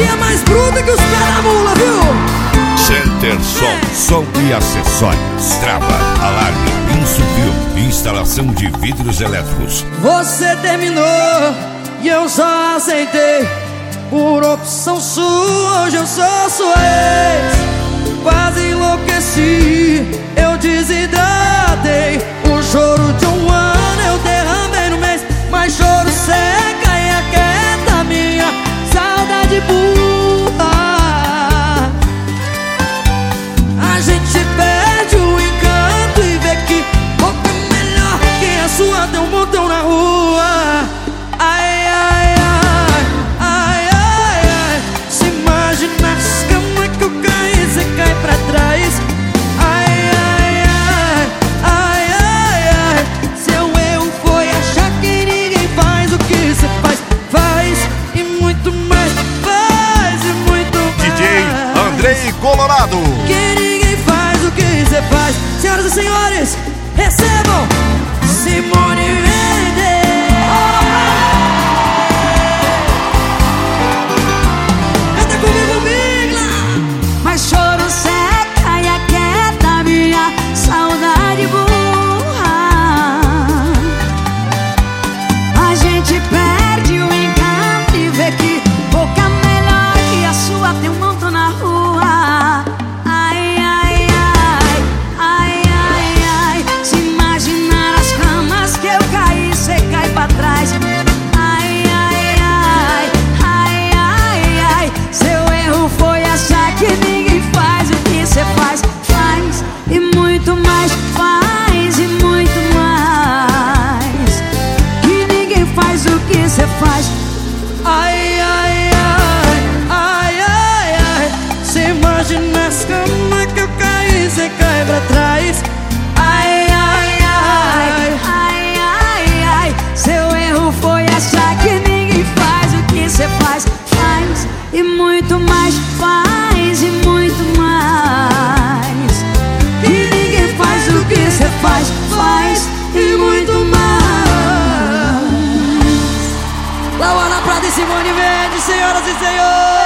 é mais bruta que os pés da mula, viu? Center Som e acessórios. Trava, alarme, insufil, instalação de vidros elétricos. Você terminou e eu só aceitei por opção sua. Hoje eu sou sua ex. Quase enlouqueci, eu desidratei. O choro de um ano eu derramei no mês, mas choro seca e aquieta minha saudade burra. A gente perde o encanto e vê que boca melhor que a sua tem um montão na rua. Ai, ai, ai, ai, ai, ai. Se imagina as camas que eu caí, você cai pra trás. Ai, ai, ai, ai, ai, ai. Seu erro foi achar que ninguém faz o que você faz. Faz e muito mais, faz e muito mais. DJ Andrei Colorado. Que ninguém faz o que você faz. Senhoras e senhores, recebam Simone Mendes. Canta comigo, Migla. Mas choro seca e aquieta minha saudade burra. A gente perde o encanto e vê que boca melhor que a sua tem um montão na rua. Ai, ai, ai, ai, ai, ai. Se imaginar as camas que eu caí, cê cai pra trás. Ai, ai, ai, ai, ai, ai. Seu erro foi achar que ninguém faz o que cê faz. Faz e muito mais, faz e muito mais. Que ninguém faz o que cê faz. Ai, ai, ai, ai, ai, ai. Você imagina as camas que eu caí, você cai pra trás. Ai, ai, ai, Ai, ai, ai. Seu erro foi achar que ninguém faz o que cê faz. Faz e muito mais, faz e muito mais. Que ninguém faz o que cê faz. Faz e muito mais. Lauana Prata e Simone Mendes, senhoras e senhores.